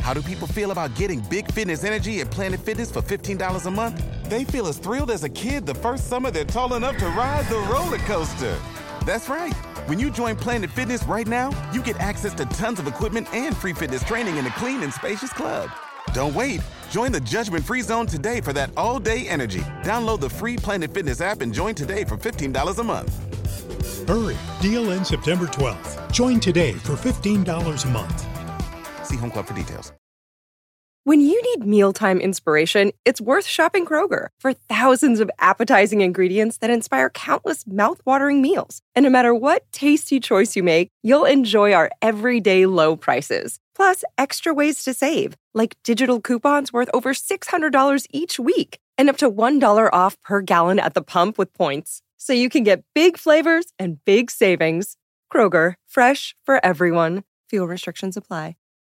How do people feel about getting big fitness energy at Planet Fitness for $15 a month? They feel as thrilled as a kid the first summer they're tall enough to ride the roller coaster. That's right. When you join Planet Fitness right now, you get access to tons of equipment and free fitness training in a clean and spacious club. Don't wait. Join the judgment-free zone today for that all-day energy. Download the free Planet Fitness app and join today for $15 a month. Hurry. Deal ends September 12th. Join today for $15 a month. See Home Club for details. When you need mealtime inspiration, it's worth shopping Kroger for thousands of appetizing ingredients that inspire countless mouth-watering meals. And no matter what tasty choice you make, you'll enjoy our everyday low prices. Plus, extra ways to save, like digital coupons worth over $600 each week and up to $1 off per gallon at the pump with points. So you can get big flavors and big savings. Kroger, fresh for everyone. Fuel restrictions apply.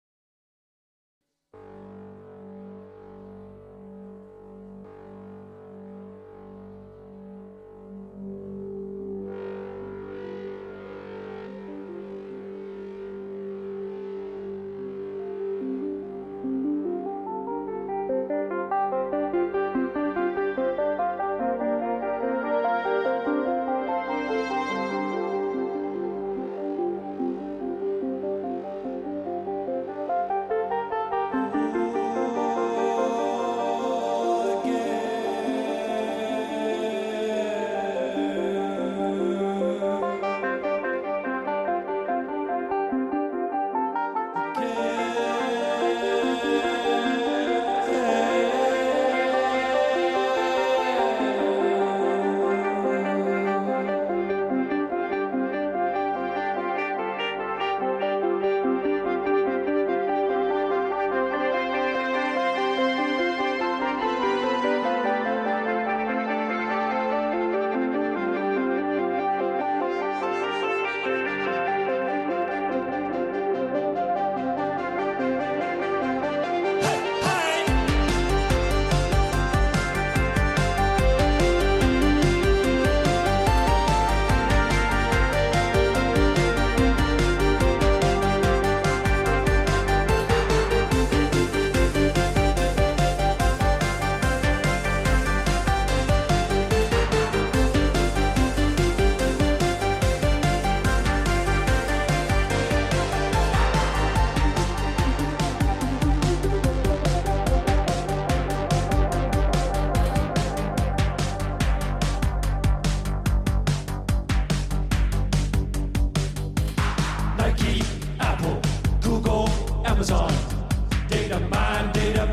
Amazon, data mine,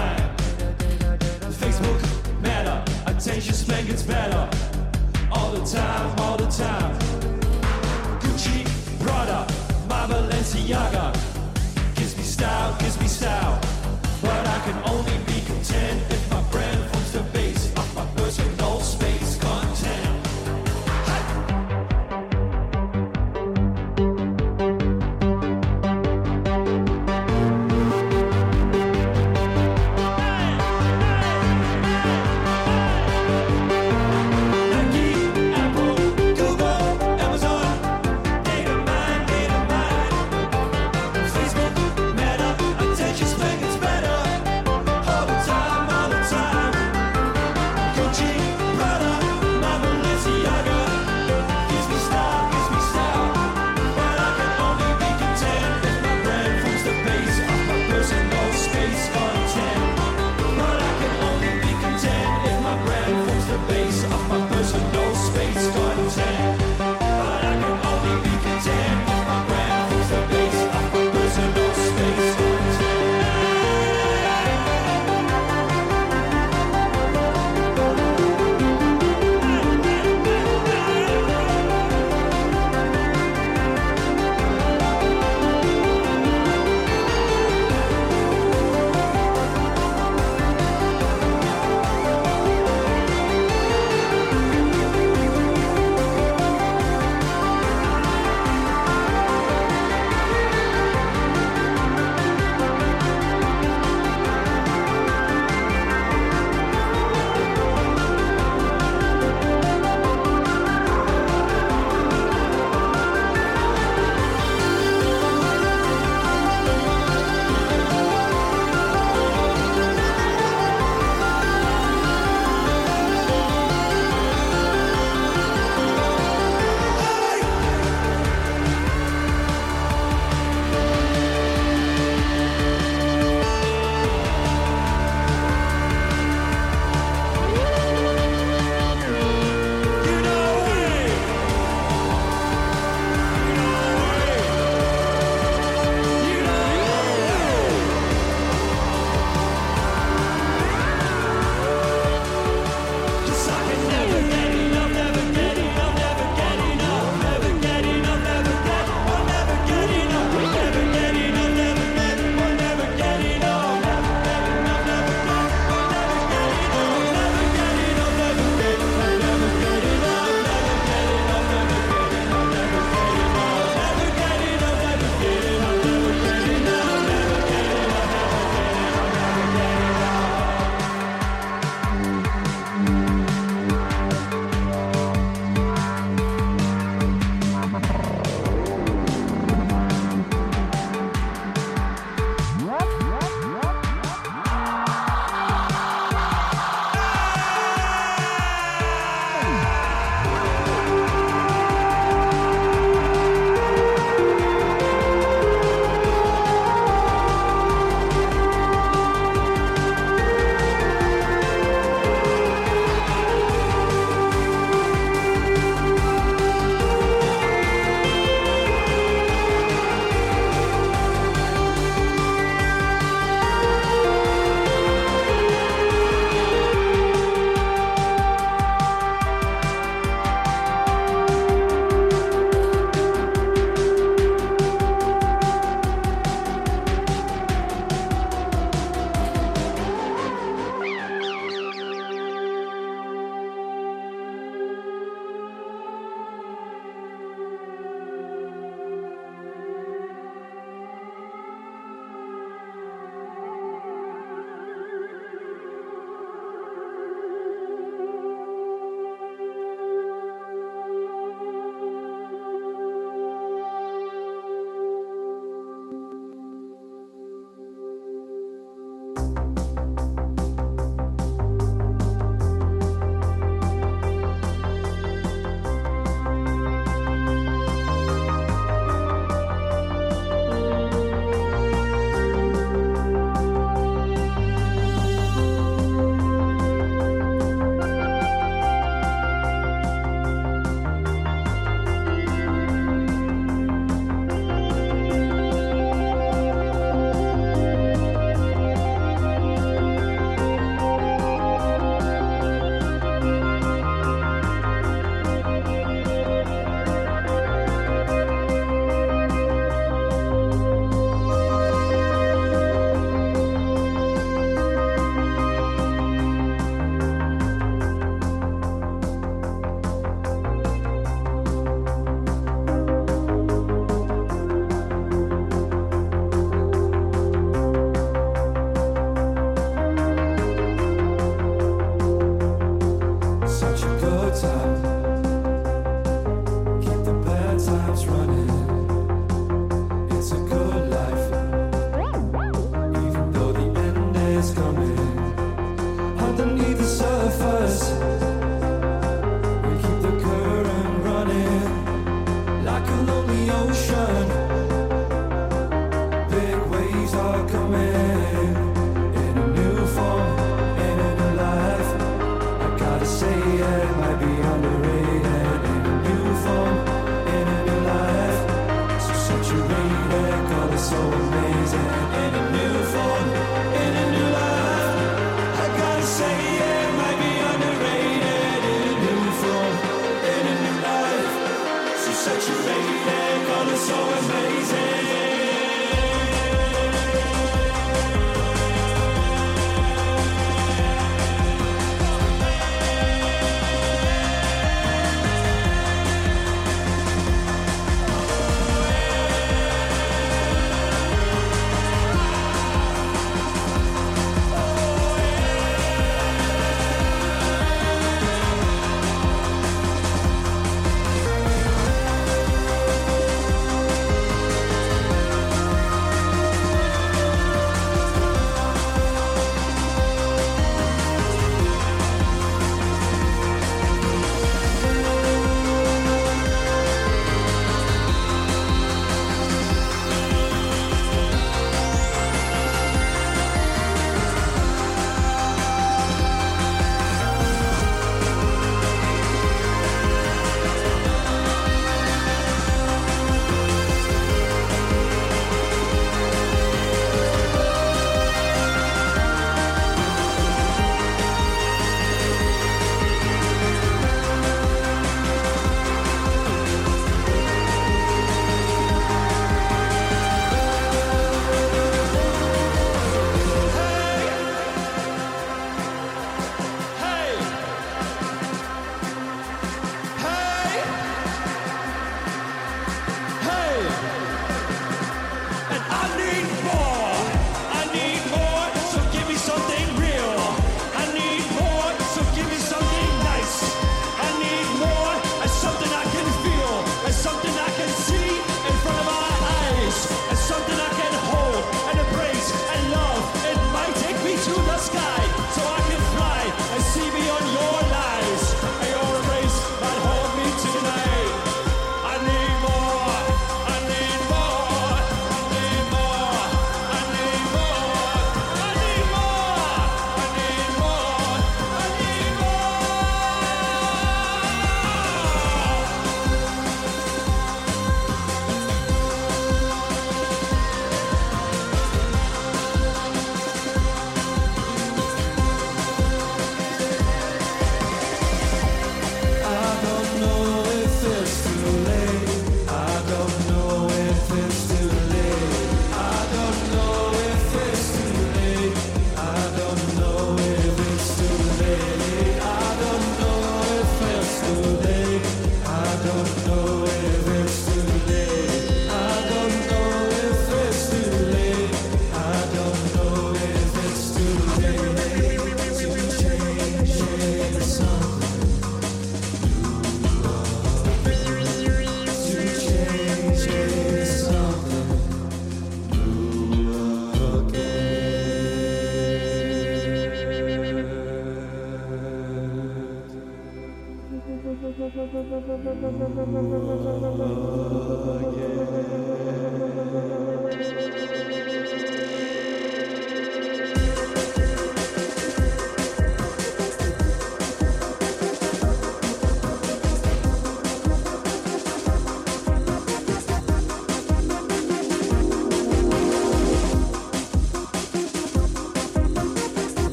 Facebook, Meta, attention span gets better, all the time, Gucci, Prada, my Balenciaga, gives me style, but I can only be content if my brand forms the base of my personal space content.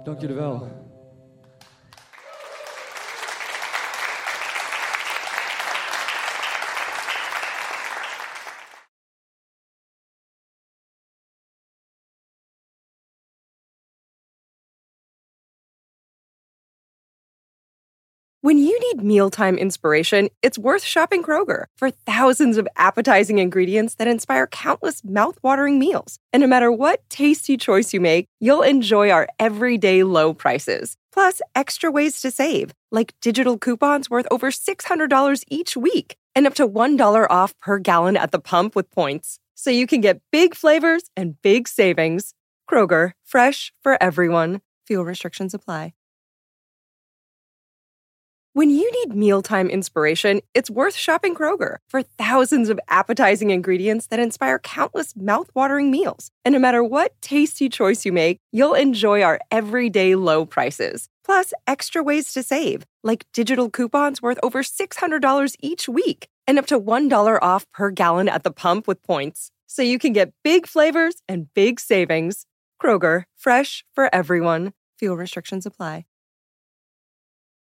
Dank jullie wel. When you need mealtime inspiration, it's worth shopping Kroger for thousands of appetizing ingredients that inspire countless mouth-watering meals. And no matter what tasty choice you make, you'll enjoy our everyday low prices. Plus, extra ways to save, like digital coupons worth over $600 each week and up to $1 off per gallon at the pump with points. So you can get big flavors and big savings. Kroger, fresh for everyone. Fuel restrictions apply. When you need mealtime inspiration, it's worth shopping Kroger for thousands of appetizing ingredients that inspire countless mouth-watering meals. And no matter what tasty choice you make, you'll enjoy our everyday low prices. Plus, extra ways to save, like digital coupons worth over $600 each week and up to $1 off per gallon at the pump with points. So you can get big flavors and big savings. Kroger, fresh for everyone. Fuel restrictions apply.